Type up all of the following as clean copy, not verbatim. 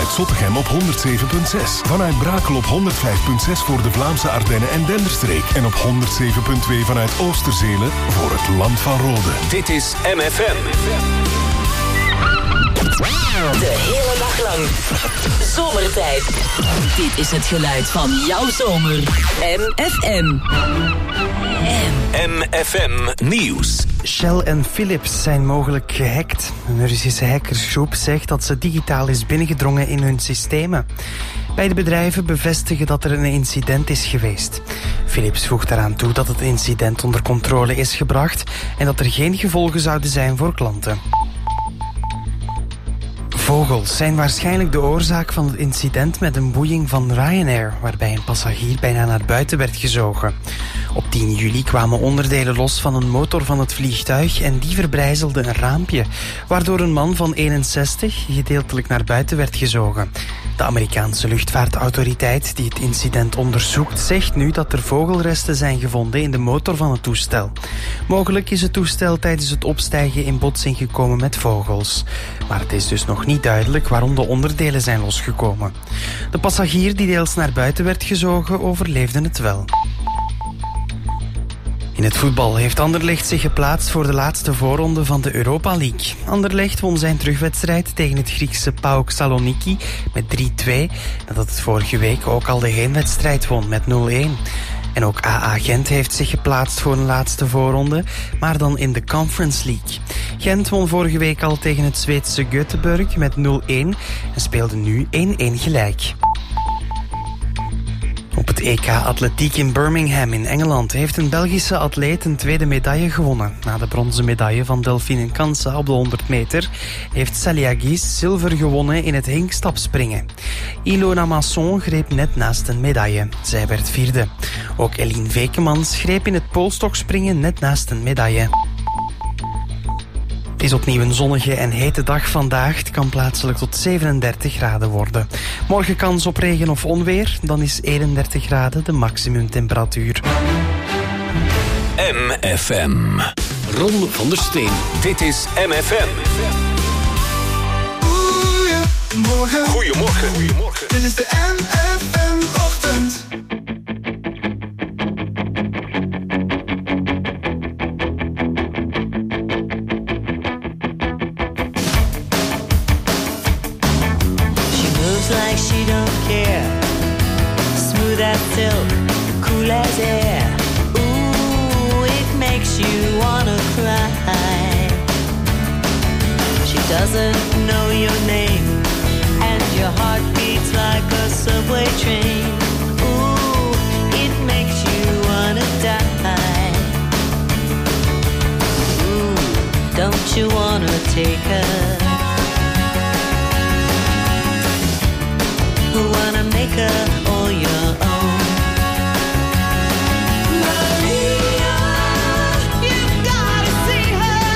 vanuit Zottegem op 107.6. Vanuit Brakel op 105.6 voor de Vlaamse Ardennen en Denderstreek. En op 107.2 vanuit Oosterzele voor het Land van Rode. Dit is MFM. De hele dag lang. Zomertijd. Dit is het geluid van jouw zomer. MFM. MFM Nieuws. Shell en Philips zijn mogelijk gehackt. Een Russische hackersgroep zegt dat ze digitaal is binnengedrongen in hun systemen. Beide bedrijven bevestigen dat er een incident is geweest. Philips voegt daaraan toe dat het incident onder controle is gebracht en dat er geen gevolgen zouden zijn voor klanten. Vogels zijn waarschijnlijk de oorzaak van het incident met een boeiing van Ryanair, waarbij een passagier bijna naar buiten werd gezogen. Op 10 juli kwamen onderdelen los van een motor van het vliegtuig en die verbrijzelde een raampje, waardoor een man van 61 gedeeltelijk naar buiten werd gezogen. De Amerikaanse luchtvaartautoriteit die het incident onderzoekt zegt nu dat er vogelresten zijn gevonden in de motor van het toestel. Mogelijk is het toestel tijdens het opstijgen in botsing gekomen met vogels. Maar het is dus nog niet duidelijk waarom de onderdelen zijn losgekomen. De passagier die deels naar buiten werd gezogen overleefde het wel. In het voetbal heeft Anderlecht zich geplaatst voor de laatste voorronde van de Europa League. Anderlecht won zijn terugwedstrijd tegen het Griekse PAOK Saloniki met 3-2, nadat het vorige week ook al de heenwedstrijd won met 0-1. En ook AA Gent heeft zich geplaatst voor een laatste voorronde, maar dan in de Conference League. Gent won vorige week al tegen het Zweedse Göteborg met 0-1 en speelde nu 1-1 gelijk. Op het EK Atletiek in Birmingham in Engeland heeft een Belgische atleet een tweede medaille gewonnen. Na de bronzen medaille van Delphine Kansa op de 100 meter heeft Celia Guis zilver gewonnen in het hinkstapspringen. Ilona Masson greep net naast een medaille. Zij werd vierde. Ook Eline Vekemans greep in het poolstokspringen net naast een medaille. Het is opnieuw een zonnige en hete dag vandaag. Het kan plaatselijk tot 37 graden worden. Morgen kans op regen of onweer. Dan is 31 graden de maximumtemperatuur. MFM. Ron van der Steen. Dit is MFM. Goedemorgen. Goedemorgen. Dit is de MFM-ochtend. Like she don't care, smooth as silk, cool as air. Ooh, it makes you wanna cry. She doesn't know your name, and your heart beats like a subway train. Ooh, it makes you wanna die. Ooh, don't you wanna take her? Who wanna make her all your own? Maria, you've gotta see her.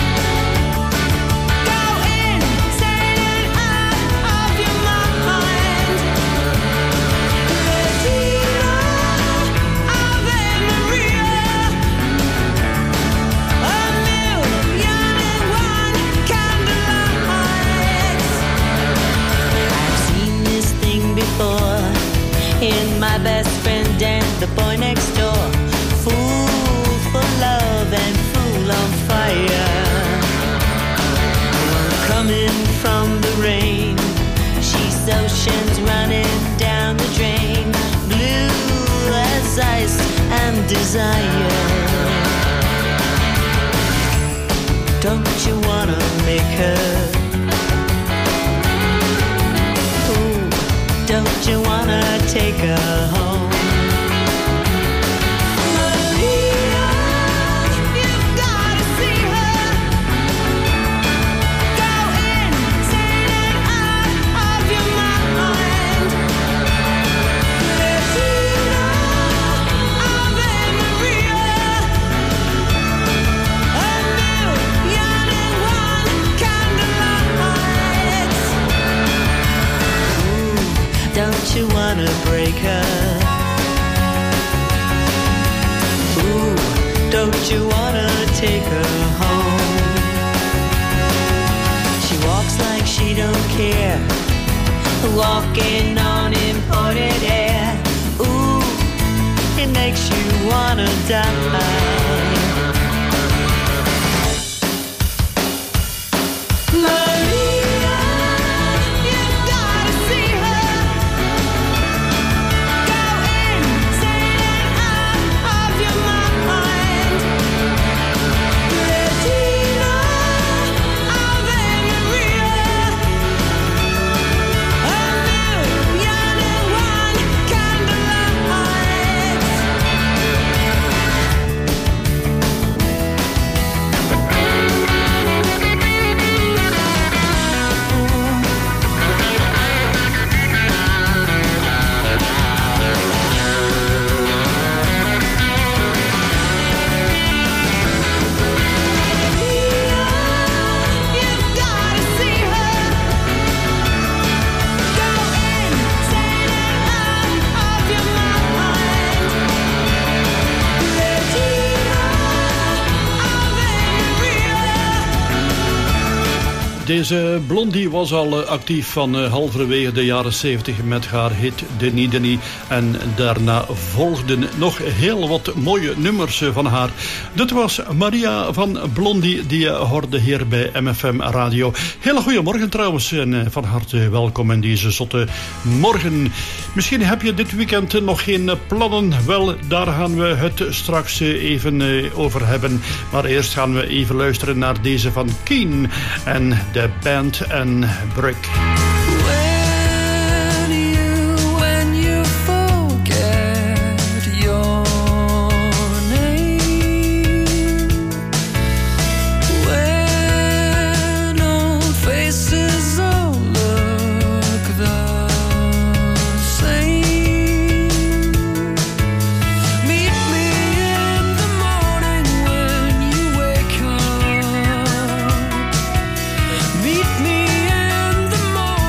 Go insane and out of your mind. Regina, Ave Maria. A million and one candlelights. I've seen this before in my best friend and the boy next door. Fool for love and fool on fire. Coming from the rain, she's oceans running down the drain. Blue as ice and desire. Don't you wanna make her? Don't you wanna take her home? Maria, you've gotta see her. Go insane and out of your mind. Regina, Ave Maria. A million and one candlelights. Don't you wanna break her? Ooh, don't you wanna take her home? She walks like she don't care, walking on imported air. Ooh, it makes you wanna die. Deze Blondie was al actief van halverwege de jaren 70 met haar hit Denis Denis. En daarna volgden nog heel wat mooie nummers van haar. Dit was Maria van Blondie, die je hoorde hier bij MFM Radio. Hele goede morgen trouwens en van harte welkom in deze zotte morgen. Misschien heb je dit weekend nog geen plannen. Wel, daar gaan we het straks even over hebben. Maar eerst gaan we even luisteren naar deze van Keen en de band en Brick. Meet me in the morning.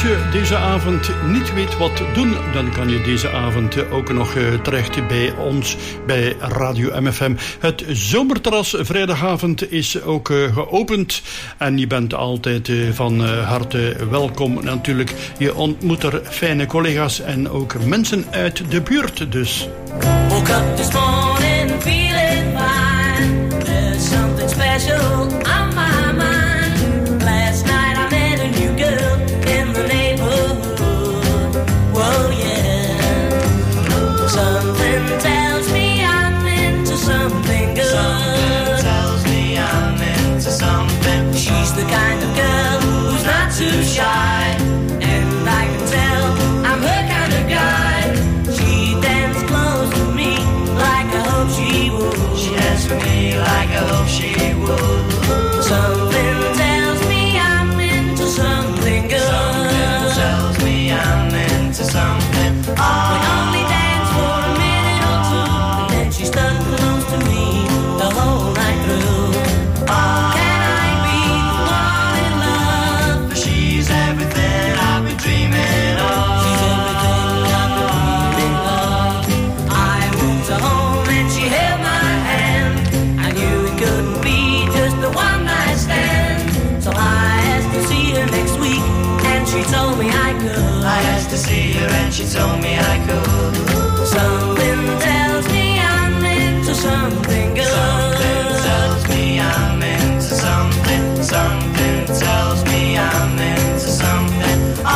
je deze avond niet weet wat doen, dan kan je deze avond ook nog terecht bij ons, bij Radio MFM. Het zomerterras vrijdagavond is ook geopend. En je bent altijd van harte welkom natuurlijk. Je ontmoet er fijne collega's en ook mensen uit de buurt dus. Woke up this morning feeling fine. There's something special on my mind. Last night I met a new girl in the neighborhood. Whoa, yeah. Something tells me I'm into something good. Something tells me I'm into something. She's the kind of girl who's not too shy. And I can tell I'm her kind of guy. She danced close to me like I hope she would. She danced for me like I hope she would. Something tells me I'm into something good. Something tells me I'm into something. We only danced for a minute or two, and then she stuck close to me the whole night through. Can I be the one in love? For she's everything I've been dreaming of. She's everything I've been dreaming of. I went to home and she held my hand. I knew it couldn't be just the one night stand. So I asked to see her next week, and she told me I could. I asked to see her and she told me I could. Something tells me I'm into something good. Something tells me I'm into something. Something tells me I'm into something.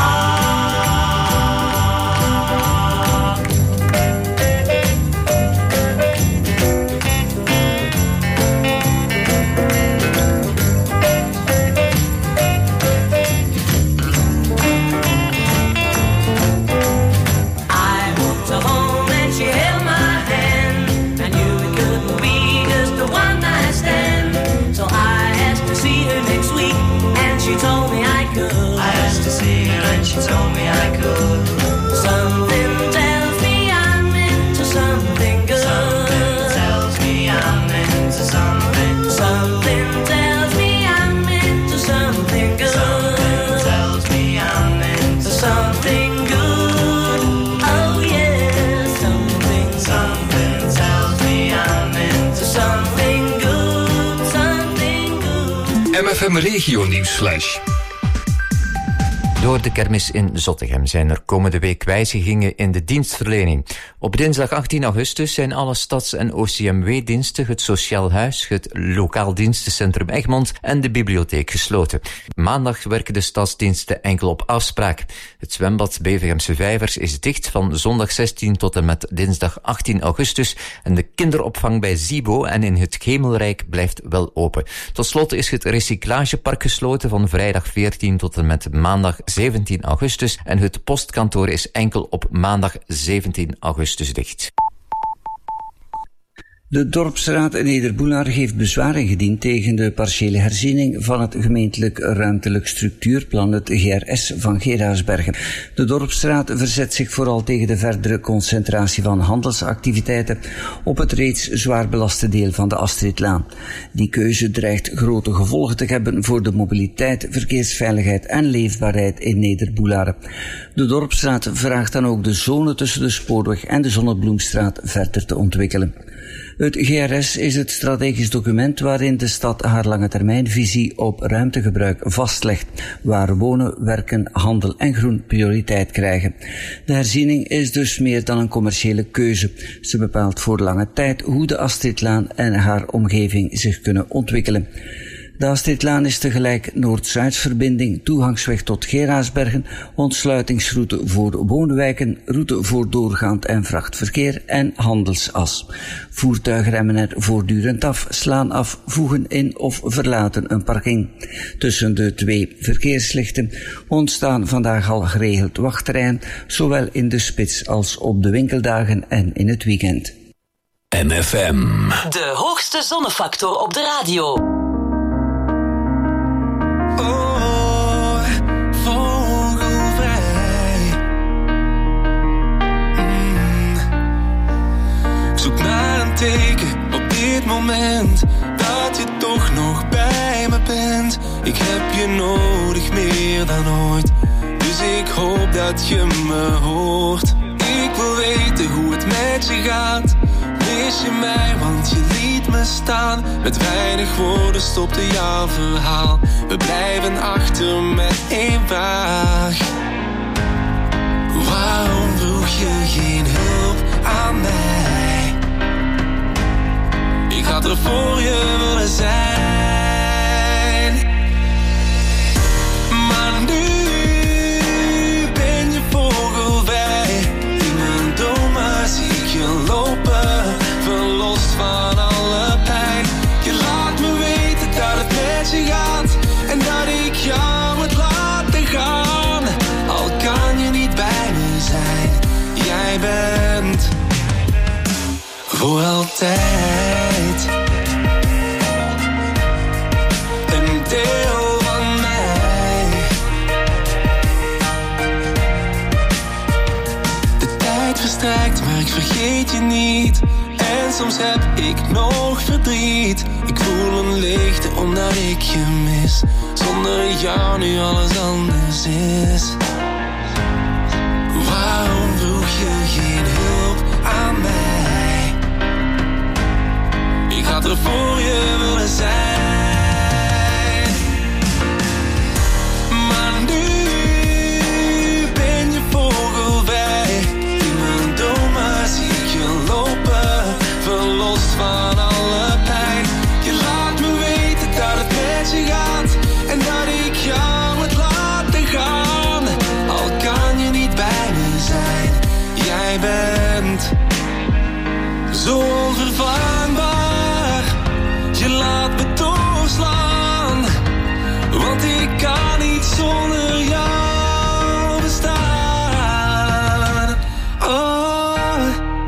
I walked her home and she held my hand. I knew it couldn't be just a one night stand. So I asked to see her next week, and she told me I could. I asked to see her and she told me I could. Something tells me I'm into something good. Something tells me I'm into something. Something tells me I'm into something good. Something tells me I'm into something good. Oh yeah, something. Something tells me I'm into something good. Something good. MFM Regio Nieuwsflash. Door de kermis in Zottegem zijn er komende week wijzigingen in de dienstverlening. Op dinsdag 18 augustus zijn alle stads- en OCMW-diensten, het Sociaal Huis, het Lokaal Dienstencentrum Egmond en de bibliotheek gesloten. Maandag werken de stadsdiensten enkel op afspraak. Het zwembad Bevegemse Vijvers is dicht van zondag 16 tot en met dinsdag 18 augustus en de kinderopvang bij Zibo en in het Gemelrijk blijft wel open. Tot slot is het recyclagepark gesloten van vrijdag 14 tot en met maandag 17 augustus en het postkantoor is enkel op maandag 17 augustus dicht. De Dorpsraad Nederboelaar heeft bezwaar ingediend tegen de partiële herziening van het gemeentelijk ruimtelijk structuurplan, het GRS van Geraardsbergen. De Dorpsraad verzet zich vooral tegen de verdere concentratie van handelsactiviteiten op het reeds zwaar belaste deel van de Astridlaan. Die keuze dreigt grote gevolgen te hebben voor de mobiliteit, verkeersveiligheid en leefbaarheid in Nederboelaar. De Dorpsraad vraagt dan ook de zone tussen de Spoorweg en de Zonnebloemstraat verder te ontwikkelen. Het GRS is het strategisch document waarin de stad haar langetermijnvisie op ruimtegebruik vastlegt, waar wonen, werken, handel en groen prioriteit krijgen. De herziening is dus meer dan een commerciële keuze. Ze bepaalt voor lange tijd hoe de Astridlaan en haar omgeving zich kunnen ontwikkelen. De Astridlaan is tegelijk Noord-Zuidsverbinding, toegangsweg tot Geraardsbergen, ontsluitingsroute voor woonwijken, route voor doorgaand en vrachtverkeer en handelsas. Voertuigen remmen er voortdurend af, slaan af, voegen in of verlaten een parking. Tussen de twee verkeerslichten ontstaan vandaag al geregeld wachtterrein, zowel in de spits als op de winkeldagen en in het weekend. MFM. De hoogste zonnefactor op de radio. Zoek naar een teken op dit moment dat je toch nog bij me bent. Ik heb je nodig meer dan ooit, dus Dus ik hoop dat je me hoort. Ik wil weten hoe het met je gaat. Mis je mij, want je liet me staan. Met weinig woorden stopte jouw verhaal. We blijven achter met één vraag. Waarom vroeg je geen hulp aan mij? Ik had er voor je willen zijn. Maar nu ben je vogelvrij. In mijn dromen zie ik je lopen, verlost van alle pijn. Je laat me weten dat het met je gaat en dat ik jou moet laten gaan. Al kan je niet bij me zijn, jij bent voor altijd een deel van mij. De tijd verstrijkt, maar ik vergeet je niet. En soms heb ik nog verdriet. Ik voel een leegte omdat ik je mis. Zonder jou nu alles anders is. Waarom vroeg je geen hulp aan mij? Ik had er voor je willen zijn. Maar nu ben je vogelvrij. In mijn dromen zie ik je lopen, verlost van alle pijn. Je laat me weten dat het met je gaat en dat ik jou moet laten gaan. Al kan je niet bij me zijn, jij bent zo onvervangbaar. Je laat me doorslaan, want ik kan niet zonder jou bestaan. Oh,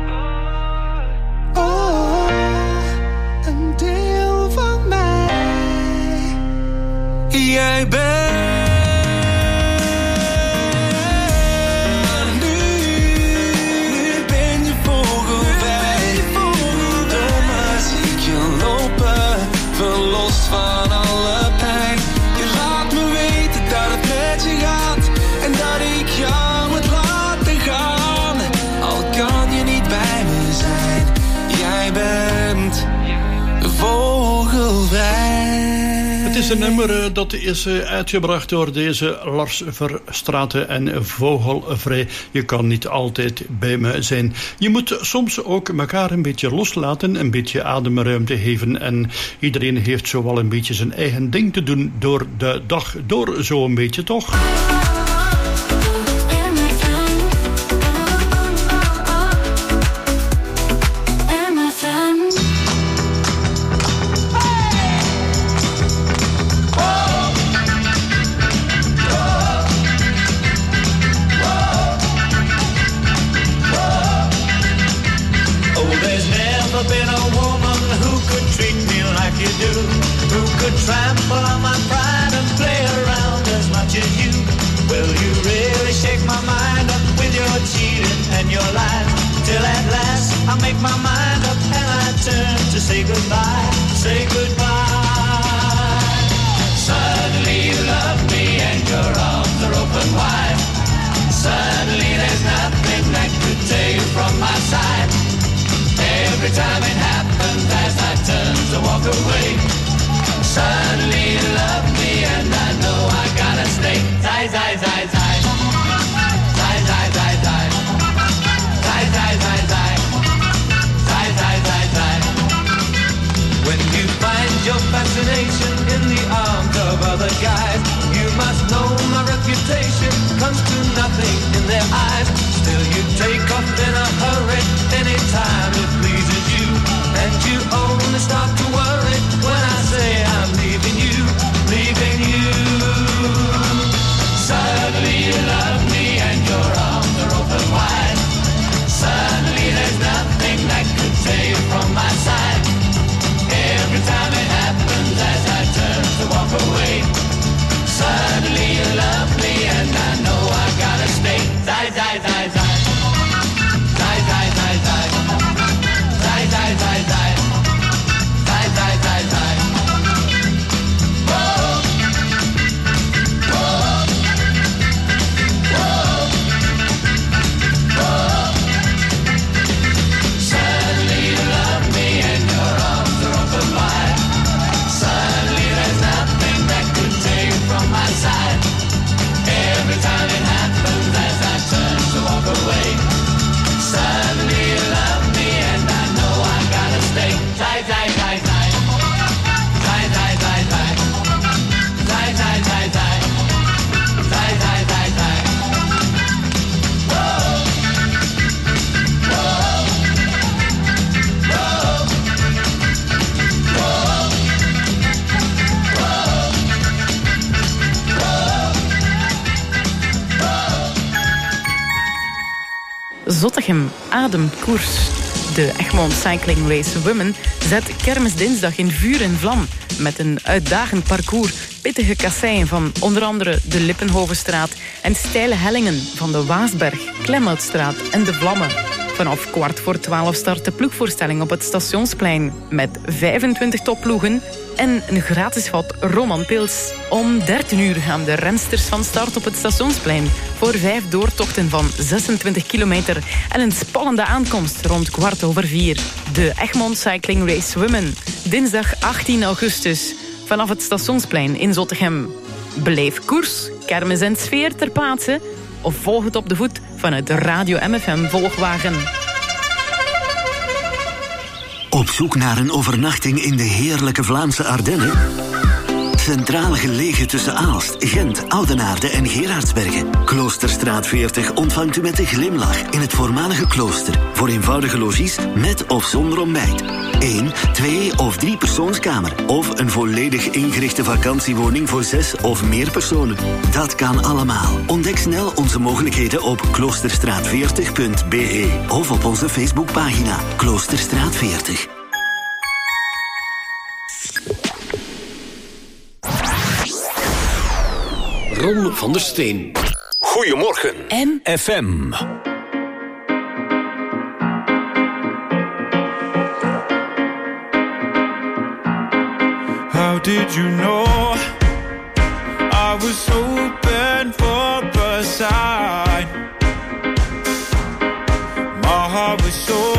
oh, een deel van mij. Jij bent. Van alle pijn. Je laat me weten dat het met je gaat en dat ik jou moet laten gaan. Al kan je niet bij me zijn, jij bent vogelvrij. Het is een nummer dat is uitgebracht door deze Lars Verstraeten en Vogelvrij. Je kan niet altijd bij me zijn. Je moet soms ook elkaar een beetje loslaten, een beetje ademruimte geven. En iedereen heeft zo wel een beetje zijn eigen ding te doen door de dag, door zo een beetje, toch? Trample on my pride and play around as much as you. Will you really shake my mind up with your cheating and your lies? Till at last I make my mind up and I turn to say goodbye, say goodbye. Suddenly you love me and your arms are open wide. Suddenly there's nothing that could tear you from my side. Every time it happens as I turn to walk away. Suddenly you love me and I know I gotta stay. Zai, zai, zai, zai. Zai, zai, zai, zai. Zai, zai, zai, zai. Zai, zai, zai, zai. When you find your fascination in the arms of other guys, you must know my reputation comes to nothing in their eyes. Still you take off in a hurry anytime it pleases you. And you only start to worry when I say I'm leaving you, leaving you. Suddenly you love me and your arms are open wide. Suddenly there's nothing that could tear you from my side. Every time it happens as I turn to walk away. Suddenly you love me and I know I gotta stay. Zai, zai, zai, zai. Zai, zai, zai, zai. Zai, zai, zai, zai. Zai, zai, zai, zai. Whoa. Whoa. Zottegem ademt koers. De Egmond Cycling Race Women zet kermisdinsdag in vuur en vlam met een uitdagend parcours, pittige kasseien van onder andere de Lippenhovenstraat en steile hellingen van de Waasberg, Klemhoutstraat en de Vlammen. Vanaf 11:15 start de ploegvoorstelling op het Stationsplein met 25 topploegen en een gratis vat Romanpils. Om 13 uur gaan de rensters van start op het Stationsplein voor 5 doortochten van 26 kilometer en een spannende aankomst rond 4:15. De Egmond Cycling Race Women, dinsdag 18 augustus, vanaf het Stationsplein in Zottegem. Beleef koers, kermis en sfeer ter plaatse of volg het op de voet vanuit de Radio MFM Volgwagen. Op zoek naar een overnachting in de heerlijke Vlaamse Ardennen? Centraal gelegen tussen Aalst, Gent, Oudenaarde en Gerardsbergen. Kloosterstraat 40 ontvangt u met een glimlach in het voormalige klooster. Voor eenvoudige logies met of zonder ontbijt. 1, 2 of 3 persoonskamer. Of een volledig ingerichte vakantiewoning voor 6 of meer personen. Dat kan allemaal. Ontdek snel onze mogelijkheden op kloosterstraat40.be of op onze Facebookpagina Kloosterstraat 40. Ron van der Steen. Goedemorgen. FM. How did you know I was hoping for a sign? My heart was so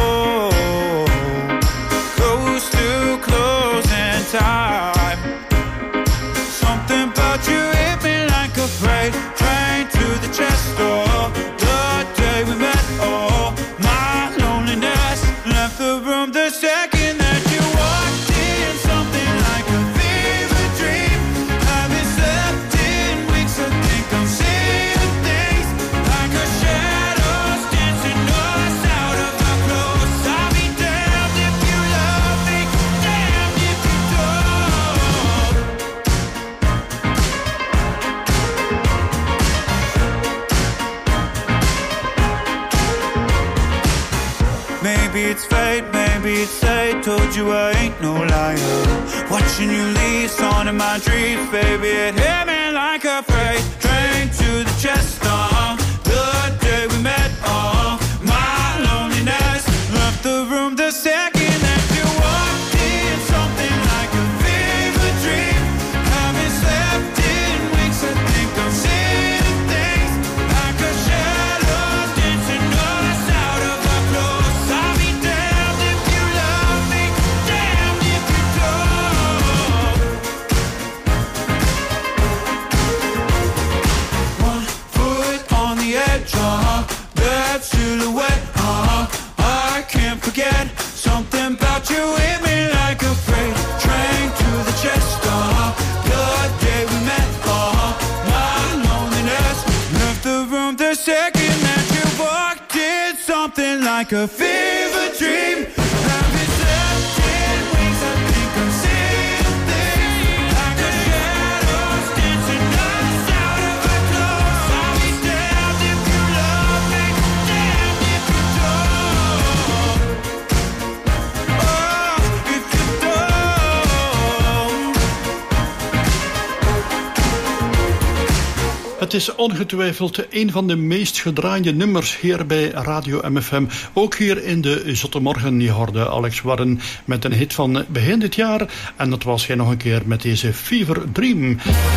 close to closing time. Something about you hit me like a freight train to the chest door. The day we met, oh, my loneliness left the room the second that you walked in. Something like a fever dream. Haven't slept in weeks. I think I'm seeing things like a shadows dancing us out of our clothes. I'll be damned if you love me, damned if you don't. Maybe it's fate, maybe it's fate. Told you I ain't no liar. Watching you leave, on in my dreams, baby. It hit me like a freight train to the chest. The day we met, my loneliness left the room the second that you walked in. Something like a fever dream. Haven't slept in weeks. I think I'm seeing things like a shadow dancing us out of our clothes. I'll be damned if you love me, damned if you don't. One foot on the edge, that silhouette, I can't forget. Something about you hit me like a freight train to the chest. The day we met, my loneliness left the room the second that you walked in. Something like a fever dream. Haven't slept in weeks. I think I'm seeing things like a shadows dancing us out of our clothes. I'll be damned if you love me, damned if you don't. Oh, if you don't. Het is ongetwijfeld een van de meest gedraaide nummers hier bij Radio MFM. Ook hier in de Zottemorgen. Je hoorde Alex Warren met een hit van begin dit jaar. En dat was hij nog een keer met deze Fever Dream.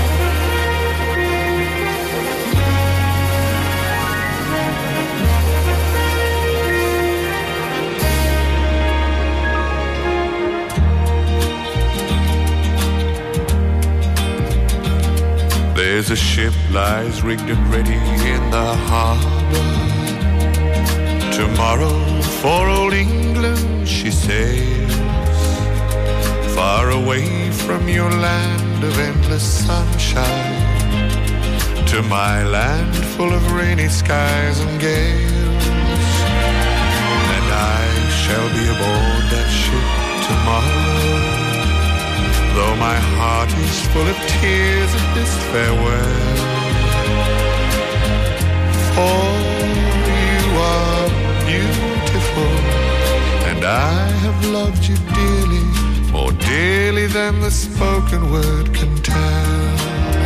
There's a ship lies rigged and ready in the harbor. Tomorrow for old England she sails, far away from your land of endless sunshine, to my land full of rainy skies and gales. And I shall be aboard that ship tomorrow, though my heart is full of tears at this farewell. For you are beautiful. And I have loved you dearly, more dearly than the spoken word can tell.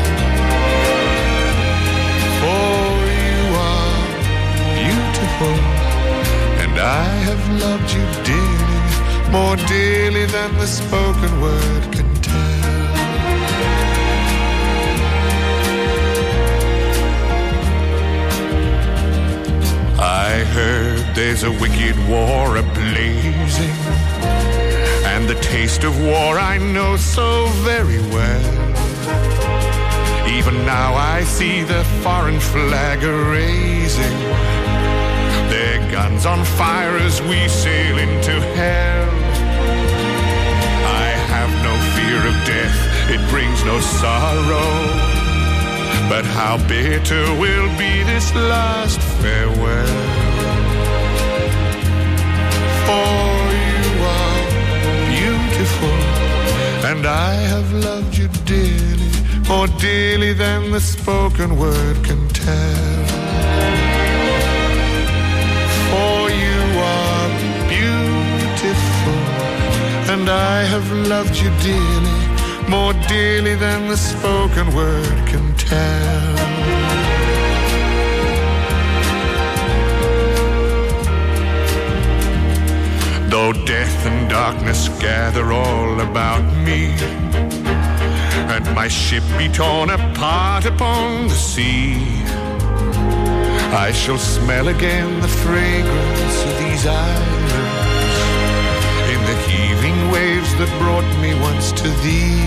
For you are beautiful, and I have loved you dearly, more dearly than the spoken word can tell. I heard there's a wicked war a-blazing, and the taste of war I know so very well. Even now I see the foreign flag a-raising, their guns on fire as we sail into hell. I have no fear of death, it brings no sorrow, but how bitter will be this last farewell. For you are beautiful, and I have loved you dearly, more dearly than the spoken word can tell. For you are beautiful, and I have loved you dearly, more dearly than the spoken word can tell. Though death and darkness gather all about me, and my ship be torn apart upon the sea, I shall smell again the fragrance of these islands, in the heaving waves that brought me once to thee.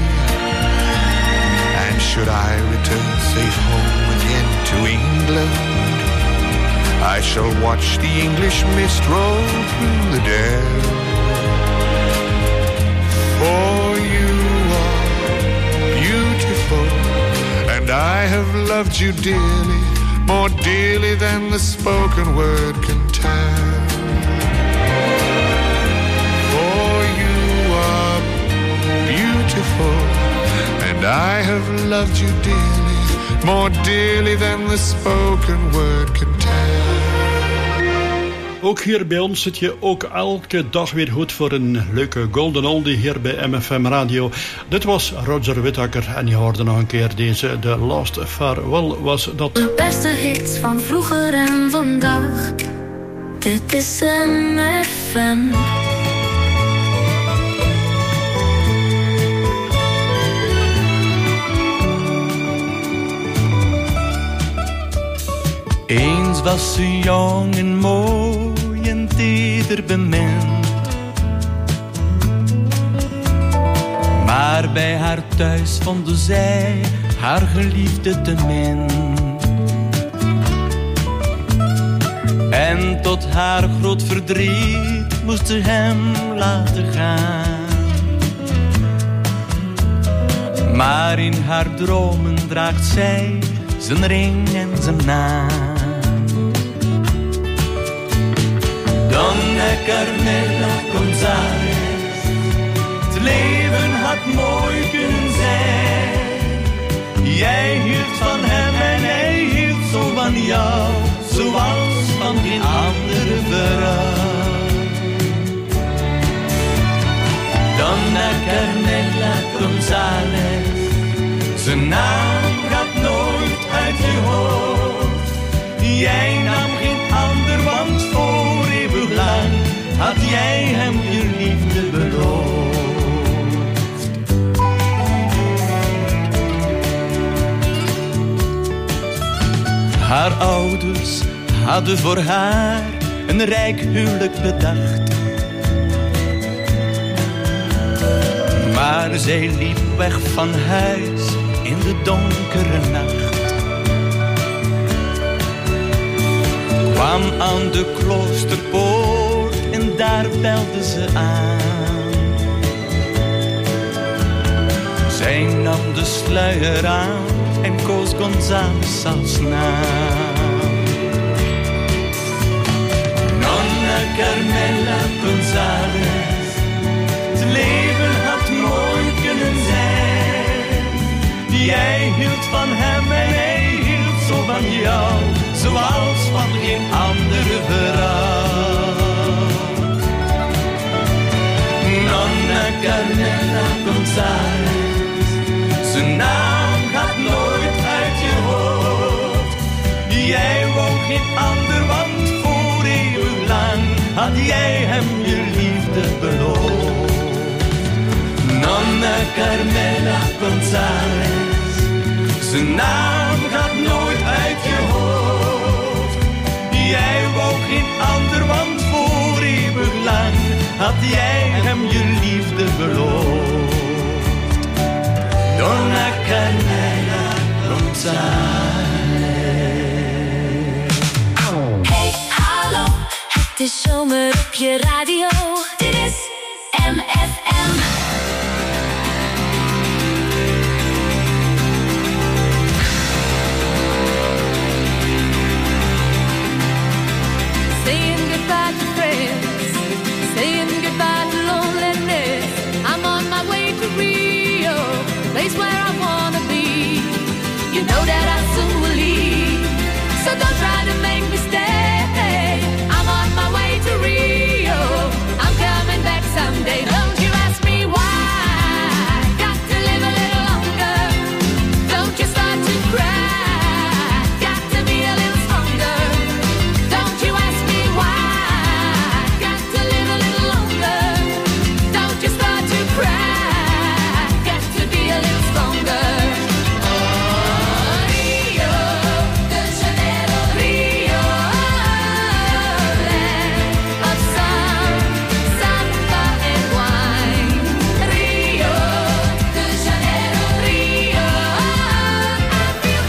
And should I return safe home again to England, I shall watch the English mist roll through the dell. For you are beautiful, and I have loved you dearly, more dearly than the spoken word can tell. For you are beautiful, and I have loved you dearly, more dearly than the spoken word can tell. Ook hier bij ons zit je ook elke dag weer goed voor een leuke golden oldie hier bij MFM Radio. Dit was Roger Whittaker en je hoorde nog een keer deze The Last Farewell was dat. De beste hits van vroeger en vandaag. Dit is MFM. Eens was ze jong en mooi en teder bemind, maar bij haar thuis vonden zij haar geliefde te min. En tot haar groot verdriet moest ze hem laten gaan. Maar in haar dromen draagt zij zijn ring en zijn naam. Donna Carmela González, het leven had mooi kunnen zijn. Jij hield van hem en hij hield zo van jou, zoals van geen andere vrouw. Donna Carmela González, zijn naam gaat nooit uit je hoofd. Jij nam geen ander, want voor eeuwig lang had jij hem je liefde beloofd. Haar ouders hadden voor haar een rijk huwelijk bedacht, maar zij liep weg van huis in de donkere nacht. Kwam aan de kloosterpoort en daar belde ze aan. Zij nam de sluier aan en koos González als naam. Nonna Carmela González, het leven had mooi kunnen zijn. Jij hield van hem en hij hield zo van jou, zoals van geen andere vrouw. commissaris. Zijn naam gaat nooit uit je hoofd. Jij wou geen ander, want voor eeuwig lang had jij hem je liefde beloofd. Nonna Carmela González, zijn naam gaat nooit uit je hoofd. Jij wou geen ander, want voor eeuwig lang had jij hem je liefde beloofd. Donna Carmela González. Hey, hallo, het is zomer op je radio. Dit is MFM. Saying goodbye to friends, saying goodbye to loneliness. I'm on my way to Rio, place where I wanna be. You know that I soon will leave, so don't try to make me stay. I'm on my way to Rio, I'm coming back someday. Don't you ask me why, got to live a little longer. Don't you start to cry, got to be a little stronger. Don't you ask me why, got to live a little longer. Don't you start to cry, got to be a little stronger. Rio de Janeiro, Rio, land of sun, samba and wine. Rio de Janeiro, Rio, I feel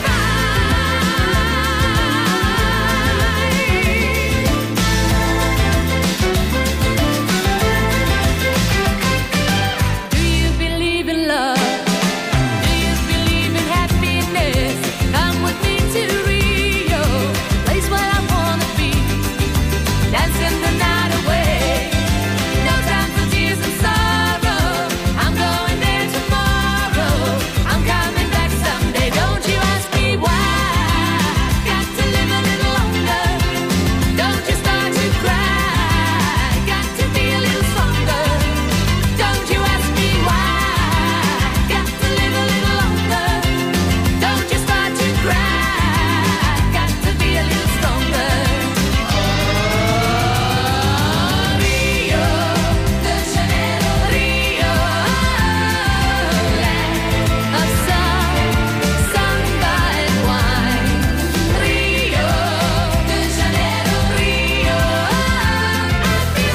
fine. Do you believe in love? Do you believe in happiness? Come with me to Rio, place where I wanna be. Dancing the night away. No time for tears and sorrow. I'm going there tomorrow. I'm coming back someday. Don't you ask me why. Got to live a little longer. Don't you start to cry. Got to be a little stronger. Don't you ask me why. Got to live a little longer. Don't you start to cry. Got to be a little stronger. Rio de Janeiro, Rio, land of sun, samba and wine. Rio de Janeiro, Rio, I feel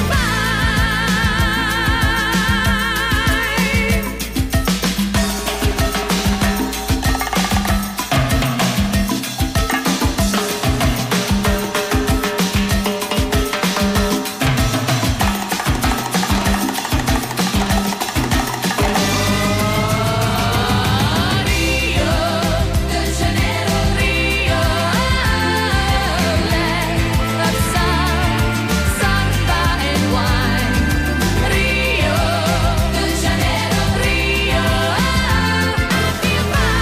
Rio de Janeiro, Rio, land of sun, samba and wine. Rio de Janeiro, Rio, I feel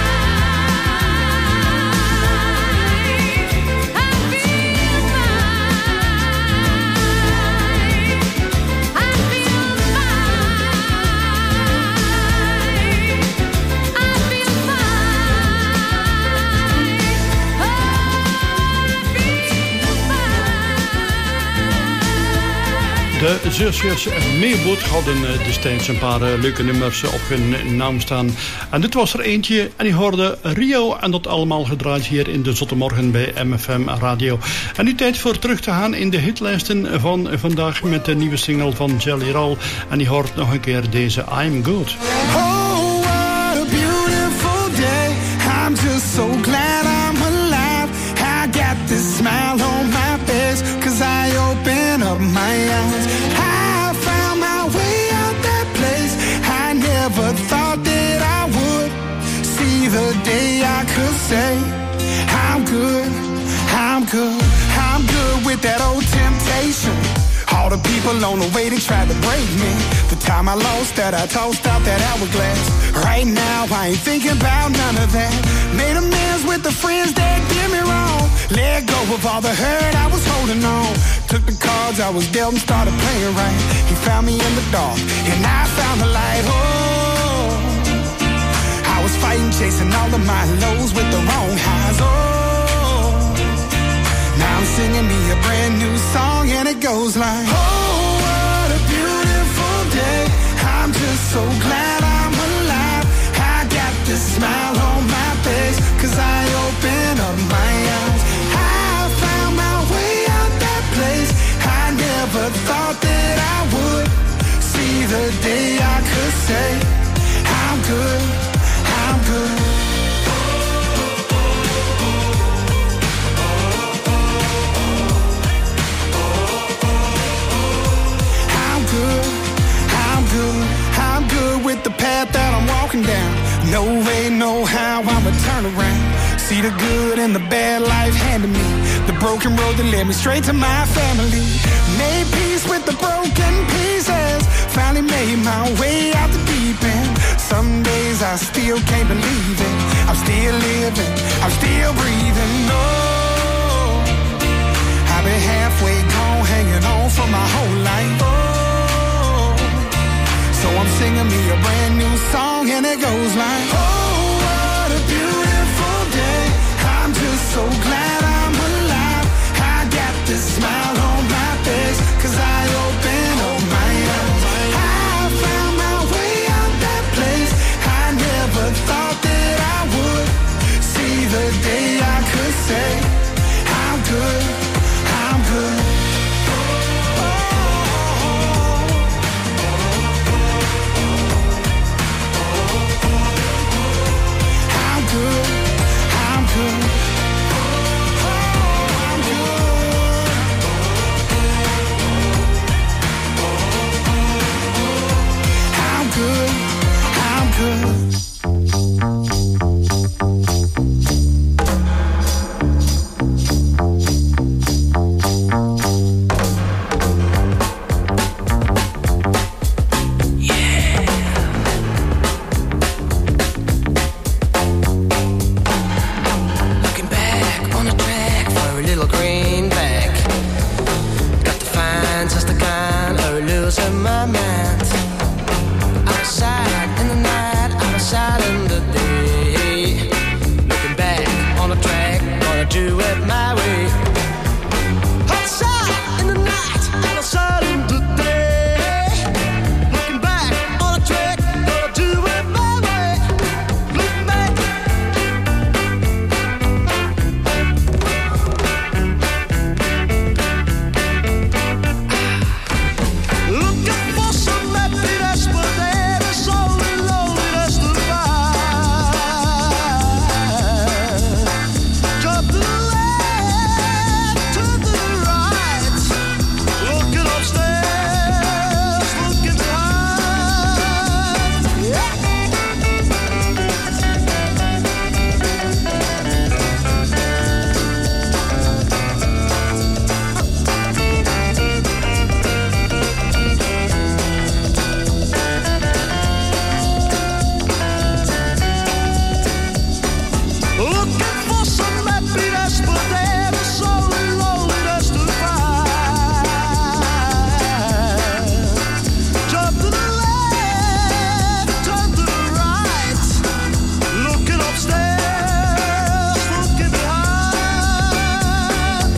De zusjes Meerboet hadden destijds een paar leuke nummers op hun naam staan. En dit was er eentje en die hoorde Rio en dat allemaal gedraaid hier in de Zottemorgen bij MFM Radio. En nu tijd voor terug te gaan in de hitlijsten van vandaag met de nieuwe single van Jelly Roll. En die hoort nog een keer deze I'm Good. Oh, what a beautiful day. I'm just so glad I'm alive. I got this smile on my face, 'cause I open up my eyes. I found my way out that place. I never thought that I would see the day I could say I'm good, I'm good, I'm good with that old temptation. All the people on the way, they tried to break me. The time I lost that, I tossed out that hourglass. Right now, I ain't thinking about none of that. Made amends with the friends that did me wrong. Let go of all the hurt I was holding on. Took the cards I was dealt and started playing right. He found me in the dark, and I found the light. Oh, fighting, chasing all of my lows with the wrong highs. Oh, now I'm singing me a brand new song and it goes like, oh, what a beautiful day. I'm just so glad I'm alive. I got this smile on my face 'cause I open up my eyes. I found my way out that place. I never thought that I would see the day I could say I'm good, I'm good. I'm good, I'm good, I'm good with the path that I'm walking down. No way, no how I'ma turn around. See the good and the bad life handed me. The broken road that led me straight to my family. Made peace with the broken pieces. Finally made my way out the deep end. Some days I still can't believe it. I'm still living, I'm still breathing. No, I've been halfway gone, hanging on for my whole life. Oh, so I'm singing me a brand new song and it goes like, oh, what a beautiful day. I'm just so glad I'm alive. I got this smile on my face 'cause I open up my eyes. I found my way out that place. I never thought that I would see the day I could say I'm good, I'm good. I'm good, I'm good. I'm good, I'm good. Looking back on the track for a little greenback. Got to find just the kind of losing my mind. Outside in the night, outside in the day. Looking back on the track, gonna do it my way. Outside in the night, outside in the day. Looking back on the track, gonna do it my way. Looking back. Looking for some happiness, but there is only loneliness to find. Jump to the left, turn to the right. Looking upstairs, looking behind. Yeah. Looking for some happiness, but there is only loneliness to find. Jump to the left, turn to the right. Looking upstairs, looking behind.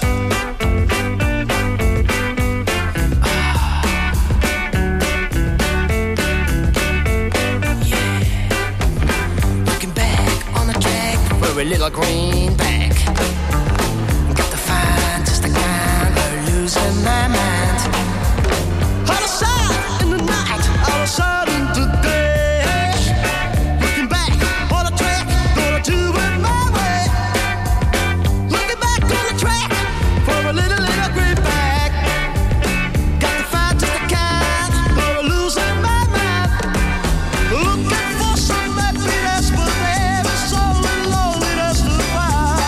Looking back on the track for a little greenback. Got to find just the kind of losing my mind. Outside in the night, outside in the day. Looking back on the track, gonna do it my way. Looking back on the track for a little greenback. Got to find just the kind of losing my mind. Looking for some happiness, but there is only loneliness to find.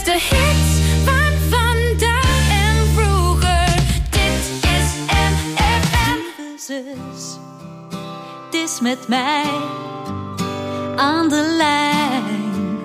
de hits van vandaag en vroeger. Dit is MFM. Zus, het is met mij aan de lijn.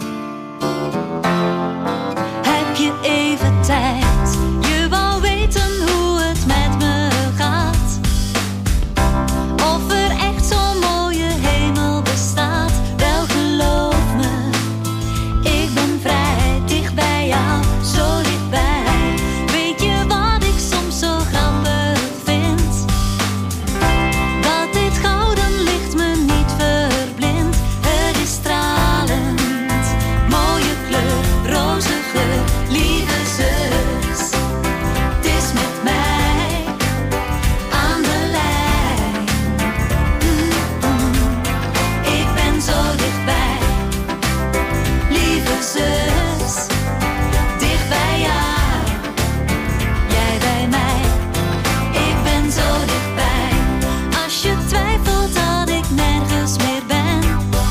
Heb je even tijd? Je wou weten hoe het met me gaat. Of er echt zo'n mooie hemel bestaat. Wel geloof me, ik ben vrij dicht bij jou, zo dichtbij. Weet je wat ik soms zo grappig vind? Dat dit gouden licht me niet verblindt. Het is stralend, mooie kleur, roze geur, lieve zus. Het is met mij aan de lijn. Ik ben zo dichtbij, lieve zus. Dicht bij jou, jij bij mij. Ik ben zo dichtbij. Als je twijfelt dat ik nergens meer ben,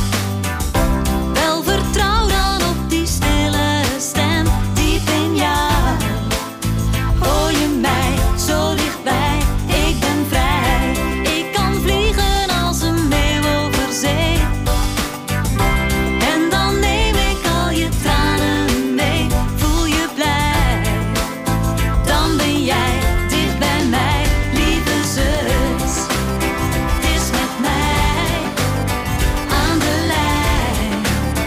wel vertrouw dan op die stille stem. Diep in jou hoor je mij zo dichtbij. Ik ben vrij, ik kan vliegen als een meeuw over zee. En dan neem ik al je tranen mee. Voel je blij, dan ben jij dicht bij mij, lieve zus. Het is met mij aan de lijn.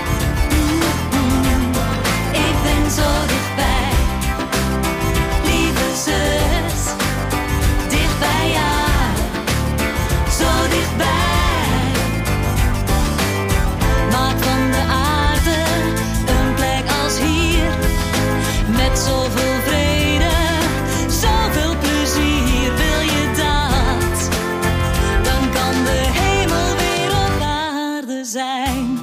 Ik ben zo dichtbij, lieve zus. Dicht bij jou, zo dichtbij. Maak van de aarde een plek als hier, met zoveel vrede, zoveel plezier. Wil je dat? Dan kan de hemel weer op aarde zijn.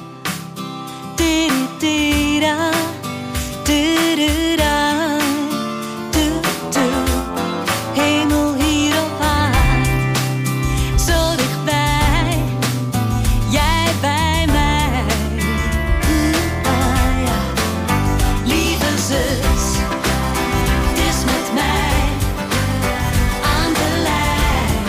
Tididida, tidida, tutu. Hemel hier op aarde, zo dichtbij, jij bij mij. Ja. Lieve zus, het is met mij aan de lijn.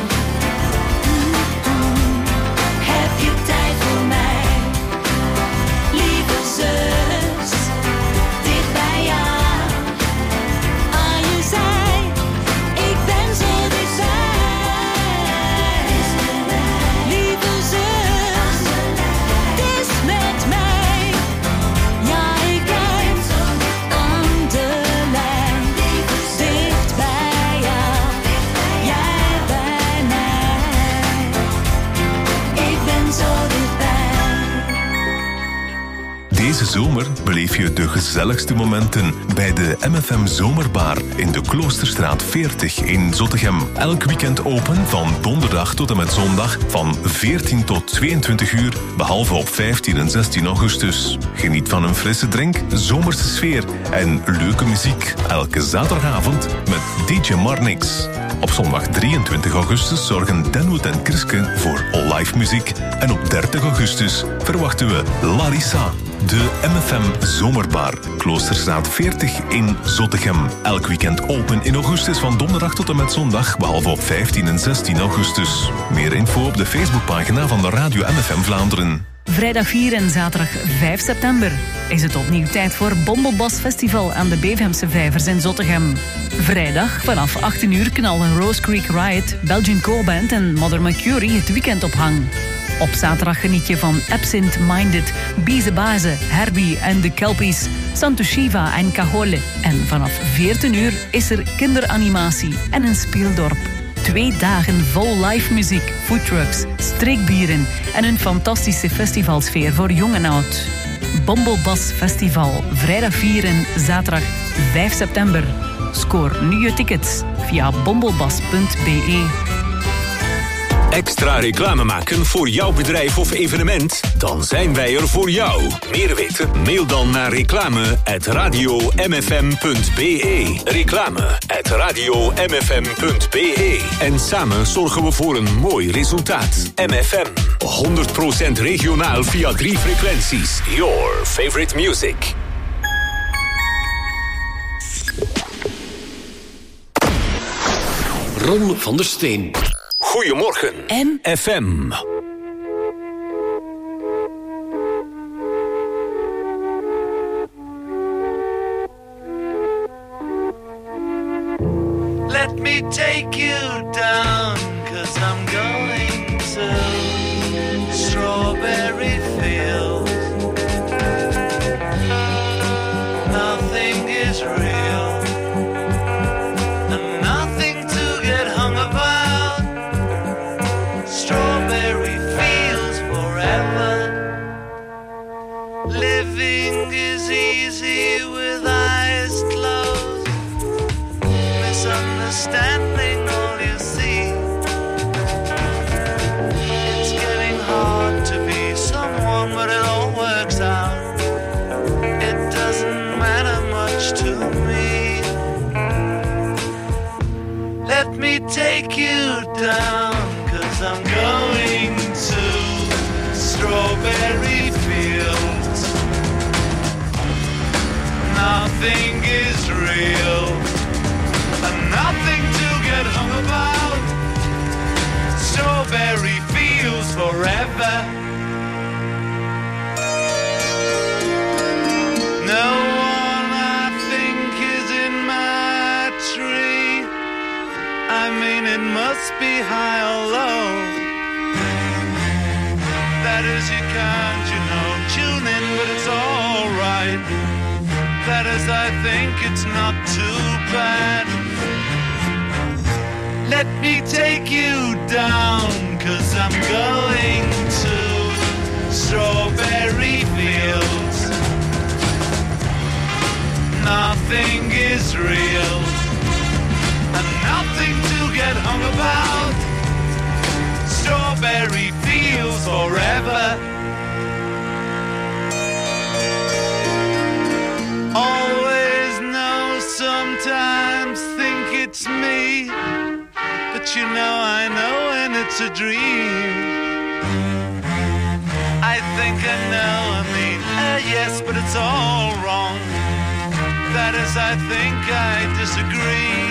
Heb je tijd voor mij, lieve zus? Dicht bij jou, aan je zij. Ik ben zo dichtbij, lieve zus. Het is met mij, ja, ik blijf aan de lijn. Dicht bij jou, jij bij mij. Ik ben zo dichtbij. Deze zomer beleef je de gezelligste momenten bij de MFM Zomerbar in de Kloosterstraat 40 in Zottegem. Elk weekend open van donderdag tot en met zondag van 14 tot 22 uur, behalve op 15 en 16 augustus. Geniet van een frisse drink, zomerse sfeer en leuke muziek. Elke zaterdagavond met DJ Marnix. Op zondag 23 augustus zorgen Denwood en Kriske voor live muziek. En op 30 augustus verwachten we Larissa. De MFM Zomerbar, Kloosterstraat 40 in Zottegem. Elk weekend open in augustus van donderdag tot en met zondag, behalve op 15 en 16 augustus. Meer info op de Facebookpagina van de Radio MFM Vlaanderen. Vrijdag 4 en zaterdag 5 september is het opnieuw tijd voor Bombelbas Festival aan de Bevemse Vijvers in Zottegem. Vrijdag vanaf 18 uur knallen Rose Creek Riot, Belgian Co-Band en Mother Mercury het weekend op hang. Op zaterdag geniet je van Absent Minded, Bize Baze, Herbie en de Kelpies, Santo Shiva en Cajole. En vanaf 14 uur is er kinderanimatie en een speeldorp. 2 dagen vol live muziek, foodtrucks, streekbieren en een fantastische festivalsfeer voor jong en oud. Bombelbas Festival, vrijdag 4 en zaterdag 5 september. Scoor nu je tickets via bombelbas.be. Extra reclame maken voor jouw bedrijf of evenement? Dan zijn wij er voor jou. Meer weten? Mail dan naar reclame@radiomfm.be. Reclame@radiomfm.be. En samen zorgen we voor een mooi resultaat. MFM, 100% regionaal via 3 frequenties. Your favorite music. Ron van der Steen. Goedemorgen. FM. Let me take you down, 'cause I'm going to strawberry fields. Nothing is real, and nothing to get hung about. Strawberry fields forever. Living is easy with eyes closed. Misunderstanding all you see. It's getting hard to be someone, but it all works out. It doesn't matter much to me. Let me take you down, 'cause I'm going to strawberry fields. Nothing is real, and nothing to get hung about. Strawberry fields forever. No one I think is in my tree. I mean, it must be high or low. That is, you can't, tune in, but it's alright. That is, I think it's not too bad. Let me take you down, 'cause I'm going to strawberry fields. Nothing is real, and nothing to get hung about. Strawberry fields forever. Always know, sometimes think it's me, but I know when it's a dream. I think I know, yes, but it's all wrong. That is, I think I disagree.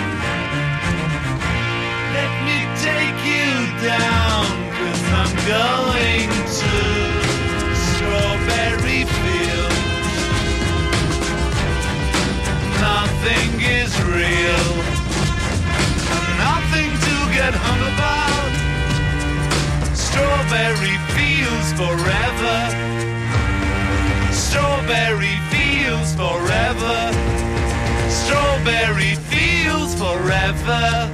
Let me take you down, 'cause I'm going to strawberry fields. Nothing is real, and nothing to get hung about. Strawberry fields forever. Strawberry fields forever. Strawberry fields forever.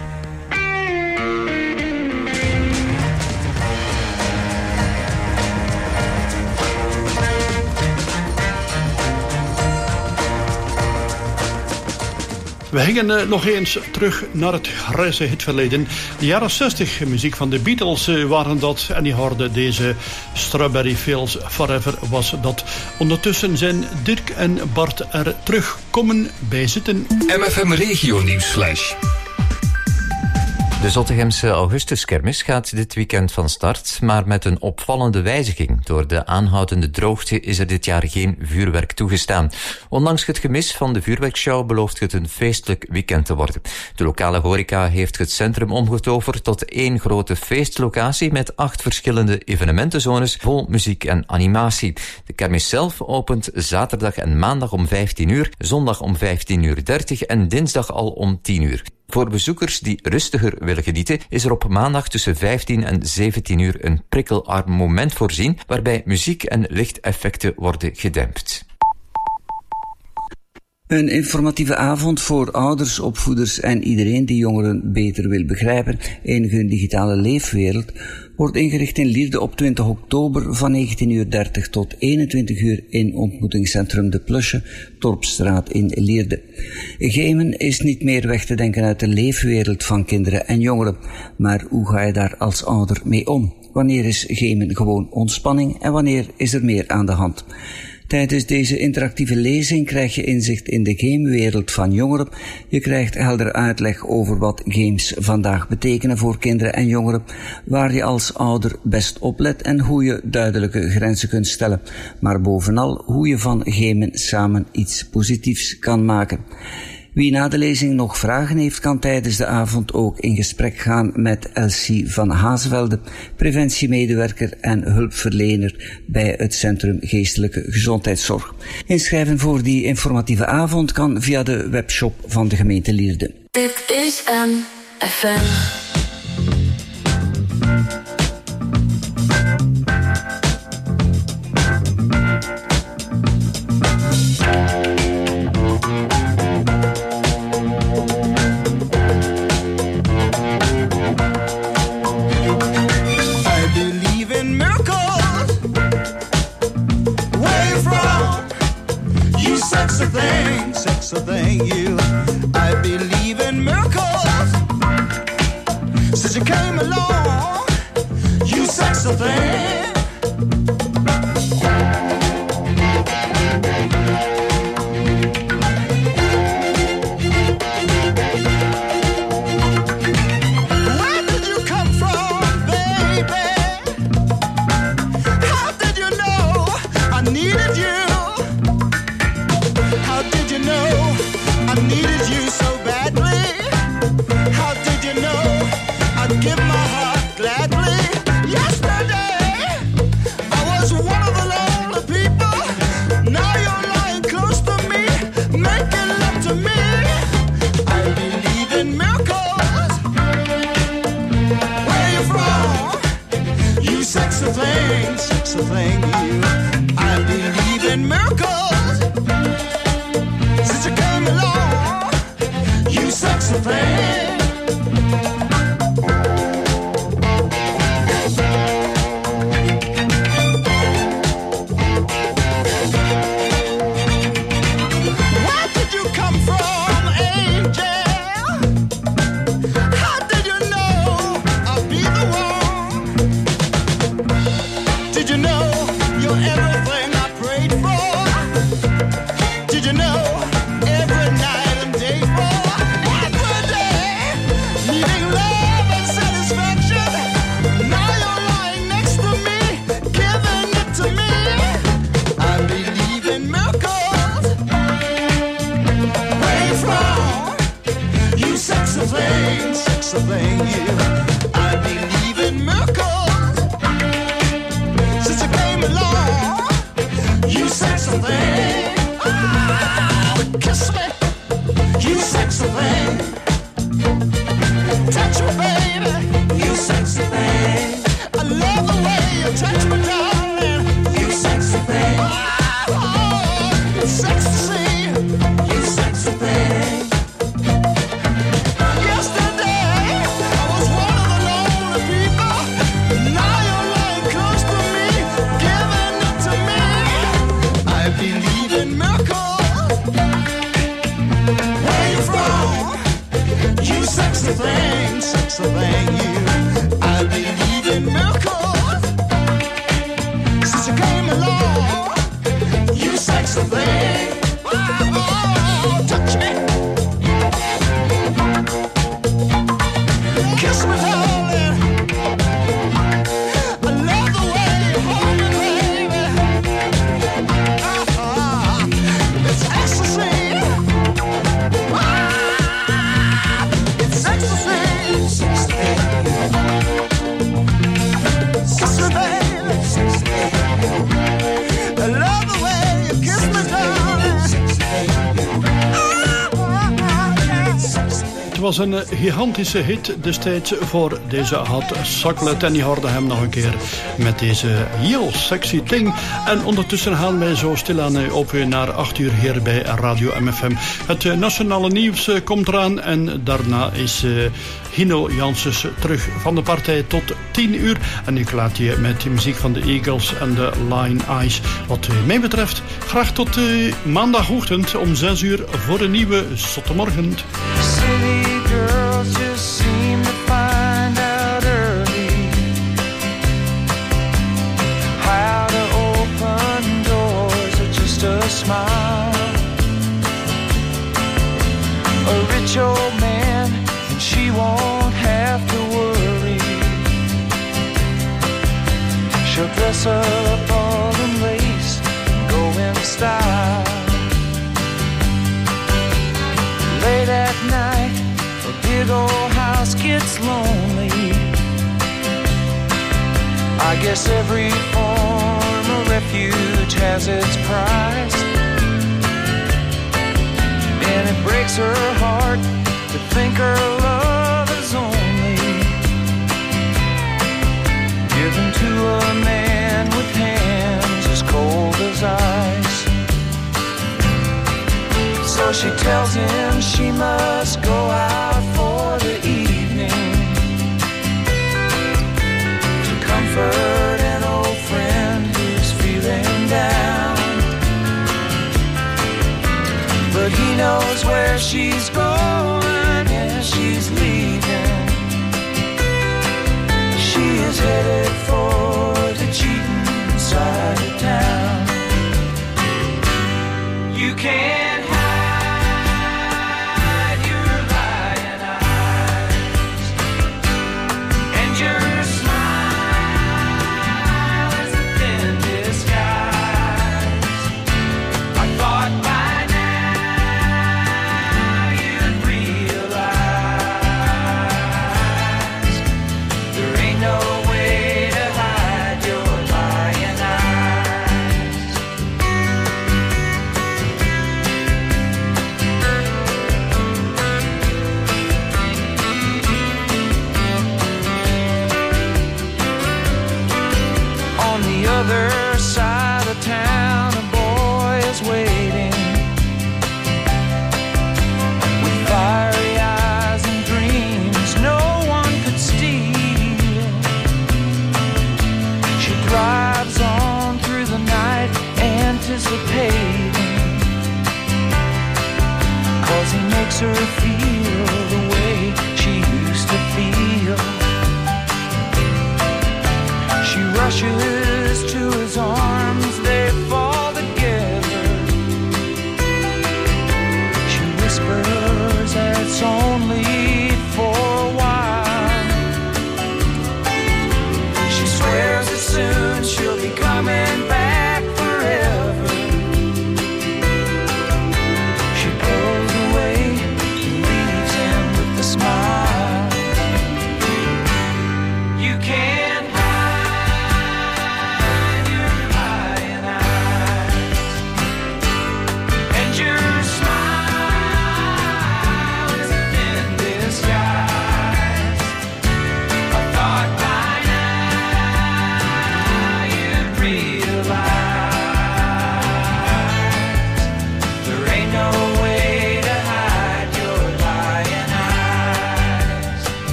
We gingen nog eens terug naar het grijze hitverleden. De jaren 60, muziek van de Beatles waren dat. En die hoorde deze Strawberry Fields Forever was dat. Ondertussen zijn Dirk en Bart er terug. Komen bij zitten. MFM Regio Nieuwsflash. De Zottegemse Augustuskermis gaat dit weekend van start, maar met een opvallende wijziging. Door de aanhoudende droogte is er dit jaar geen vuurwerk toegestaan. Ondanks het gemis van de vuurwerkshow belooft het een feestelijk weekend te worden. De lokale horeca heeft het centrum omgetoverd tot één grote feestlocatie met 8 verschillende evenementenzones vol muziek en animatie. De kermis zelf opent zaterdag en maandag om 15 uur, zondag om 15:30 en dinsdag al om 10 uur. Voor bezoekers die rustiger willen genieten is er op maandag tussen 15 en 17 uur een prikkelarm moment voorzien waarbij muziek en lichteffecten worden gedempt. Een informatieve avond voor ouders, opvoeders en iedereen die jongeren beter wil begrijpen in hun digitale leefwereld wordt ingericht in Lierde op 20 oktober van 19:30 tot 21 uur in ontmoetingscentrum De Plusje, Torpstraat in Lierde. Gamen is niet meer weg te denken uit de leefwereld van kinderen en jongeren, maar hoe ga je daar als ouder mee om? Wanneer is gamen gewoon ontspanning en wanneer is er meer aan de hand? Tijdens deze interactieve lezing krijg je inzicht in de gamewereld van jongeren. Je krijgt helder uitleg over wat games vandaag betekenen voor kinderen en jongeren, waar je als ouder best op let en hoe je duidelijke grenzen kunt stellen. Maar bovenal hoe je van gamen samen iets positiefs kan maken. Wie na de lezing nog vragen heeft, kan tijdens de avond ook in gesprek gaan met Elsie van Haasvelde, preventiemedewerker en hulpverlener bij het Centrum Geestelijke Gezondheidszorg. Inschrijven voor die informatieve avond kan via de webshop van de gemeente Lierde. Dit is MFM. Sexy thing, you. I believe in miracles. Since you came along, you sexy thing. Where did you come from, baby? How did you know I needed you? I needed you so badly. How did you know I'd give my heart gladly? Yesterday I was one of the lonely people. Now you're lying close to me, making love to me. I believe in miracles. Where you from? You sexy thing, you. I believe in miracles. Since you came along, you sexy thing. Where did you come from, angel? How did you know I'll be the one? Did you know you're everything I prayed for? Did you know? Sexy thing, you. I believe in miracles. Since you came along, you sexy thing. Oh, kiss me, you sexy thing. Touch me, baby, you sexy thing. I love the way you touch me, darling. You sexy thing. Oh, it's sexy to see you sexy thing. Sexy thing, you. I believe in miracles. Since you came along, you sexy thing. Oh, touch me, kiss me, darling. I love the way you hold me, baby. It's ecstasy. It's ecstasy. Het was een gigantische hit destijds voor deze Hot Chocolate. En die hoorde hem nog een keer met deze heel sexy thing. En ondertussen gaan wij zo stilaan op naar 8 uur hier bij Radio MFM. Het nationale nieuws komt eraan. En daarna is Hino Janssens terug van de partij tot 10 uur. En ik laat je met de muziek van de Eagles en de Line Eyes. Wat mij betreft, graag tot maandagochtend om 6 uur voor een nieuwe Zottemorgen. City girls just seem to find out early how to open doors with just a smile. A rich old man and she won't have to worry. She'll dress up all in lace and go in style. gets lonely. I guess every form of refuge has its price, and it breaks her heart to think her love is only given to a man with hands as cold as ice. So she tells him she must go out for the evening to comfort an old friend who's feeling down. But he knows where she's going and she's leaving. She is headed for the cheating side of town. You can't hide your lying eyes, and your smile is a thin disguise. I thought by now you'd realize there ain't no way to hide your lying eyes. On the other side of town, a boy is waiting with fiery eyes and dreams no one could steal. She drives on through the night, anticipating, 'cause he makes her feel